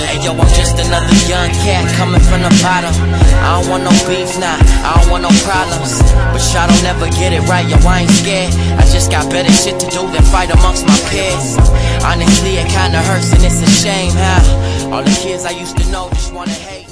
Hey yo, I'm just another young cat coming from the bottom. I don't want no beef, nah, I don't want no problems. But y'all don't never get it right, yo, I ain't scared. I just got better shit to do than fight amongst my peers. Honestly, it kinda hurts and it's a shame how all the kids I used to know just wanna hate.